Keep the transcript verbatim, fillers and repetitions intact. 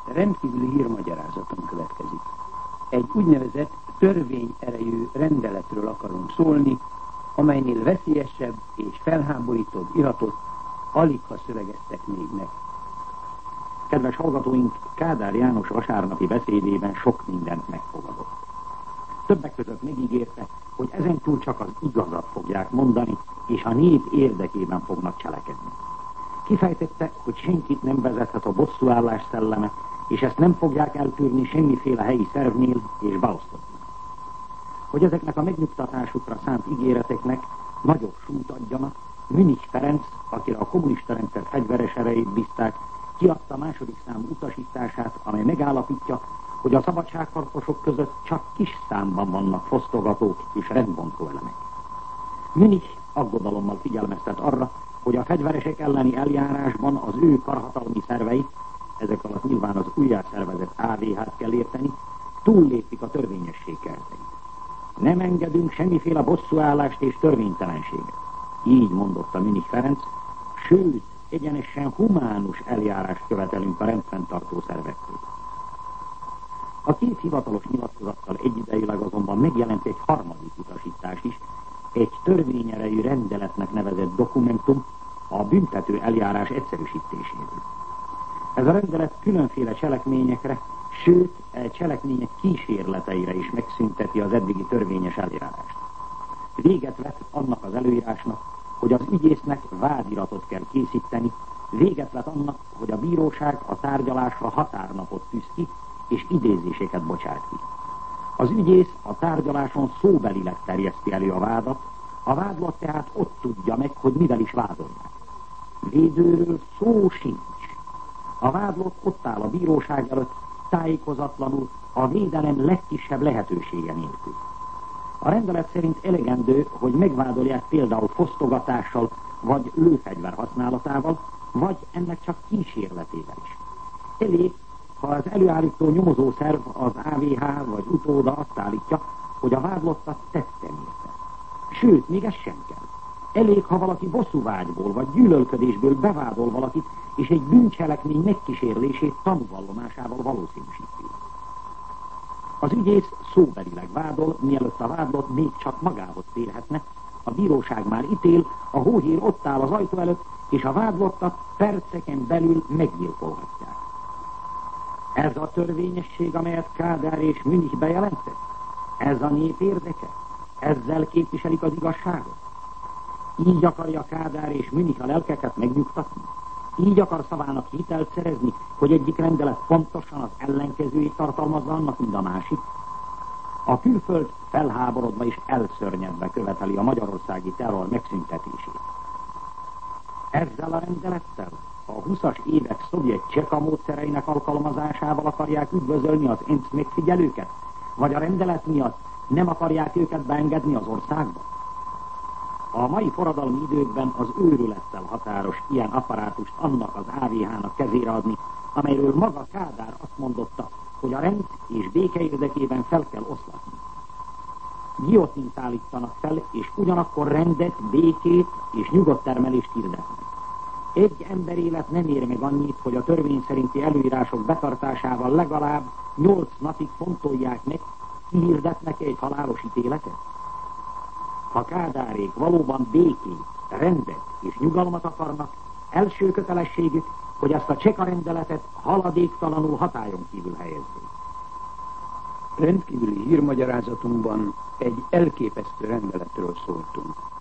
Rendkívüli hírmagyarázaton következik. Egy úgynevezett törvényerejű rendeletről akarunk szólni, amelynél veszélyesebb és felháborítóbb iratot aligha szövegeztek még meg. Kedves hallgatóink, Kádár János vasárnapi beszédében sok mindent megfogadott. Többek között megígérte, hogy ezentúl csak az igazat fogják mondani, és a nép érdekében fognak cselekedni. Kifejtette, hogy senkit nem vezethet a bosszúállás szelleme, és ezt nem fogják eltűrni semmiféle helyi szervnél és beosztotni. Hogy ezeknek a megnyugtatásukra szánt ígéreteknek nagyobb súlyt adjanak, Münich Ferenc, akire a kommunista rendszer fegyveres erejét bízták, kiadta második számú utasítását, amely megállapítja, hogy a szabadságharcosok között csak kis számban vannak fosztogatók és rendbontó elemek. Münich aggodalommal figyelmeztet arra, hogy a fegyveresek elleni eljárásban az ő karhatalmi szervei, ezek alatt nyilván az újjászervezett á vé hát kell érteni, túllépik a törvényesség kereteit. Nem engedünk semmiféle bosszúállást és törvénytelenséget. Így mondotta Münich Ferenc, sőt, egyenesen humánus eljárást követelünk a rendfenntartó szervektől. A két hivatalos nyilatkozattal egyidejűleg azonban megjelent egy harmadik utasítás is, egy törvényerejű rendeletnek nevezett dokumentum a büntető eljárás egyszerűsítéséről. Ez a rendelet különféle cselekményekre, sőt, e cselekmények kísérleteire is megszünteti az eddigi törvényes eljárást. Véget vet annak az előírásnak, hogy az ügyésznek vádiratot kell készíteni, véget vet annak, hogy a bíróság a tárgyalásra határnapot tűz ki, és idézéseket bocsát ki. Az ügyész a tárgyaláson szóbelileg terjeszti elő a vádat, a vádlott tehát ott tudja meg, hogy mivel is vádolják. Védőről szó sincs. A vádlott ott áll a bíróság előtt, tájékozatlanul, a védelem legkisebb lehetősége nélkül. A rendelet szerint elegendő, hogy megvádolják például fosztogatással, vagy lőfegyver használatával, vagy ennek csak kísérletével is. Elég, ha az előállító nyomozószerv, az á vé há vagy utóda azt állítja, hogy a vádlottat tetten érte. Sőt, még ez sem kell. Elég, ha valaki bosszúvágyból vagy gyűlölködésből bevádol valakit, és egy bűncselekmény megkísérlését tanúvallomásával valószínűsíti. Az ügyész szóbelileg vádol, mielőtt a vádlott még csak magához térhetne, a bíróság már ítél, a hóhér ott áll az ajtó előtt, és a vádlottat perceken belül meggyilkolhatják. Ez a törvényesség, amelyet Kádár és Münich bejelentett? Ez a nép érdeke? Ezzel képviselik az igazságot? Így akarja Kádár és Münich a lelkeket megnyugtatni? Így akar szavának hitelt szerezni, hogy egyik rendelet pontosan az ellenkezőjét tartalmazza annak, mint a másik? A külföld felháborodva és elszörnyedve követeli a magyarországi terror megszüntetését. Ezzel a rendelettel, a huszas évek szovjet cseka módszereinek alkalmazásával akarják üdvözölni az é en cé megfigyelőket? Vagy a rendelet miatt nem akarják őket beengedni az országba? A mai forradalmi időkben az őrülettel határos ilyen apparátust annak az á vé hának kezére adni, amelyről maga Kádár azt mondotta, hogy a rend és béke érdekében fel kell oszlatni. Giotint állítanak fel, és ugyanakkor rendet, békét és nyugodt termelést hirdetnek. Egy emberélet nem ér meg annyit, hogy a törvény szerinti előírások betartásával legalább nyolc napig fontolják meg, kihirdetnek egy halálos ítéletet. Ha Kádárék valóban békét, rendet és nyugalmat akarnak, első kötelességük, hogy ezt a cseka rendeletet haladéktalanul hatályon kívül helyezzék. Rendkívüli hírmagyarázatunkban egy elképesztő rendeletről szóltunk.